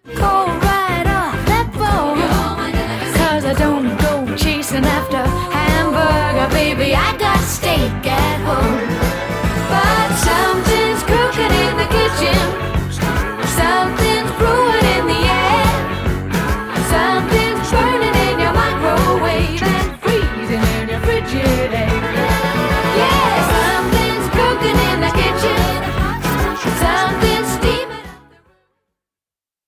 Go right off that phone, 'cause I don't go chasing after hamburger, baby. I got steak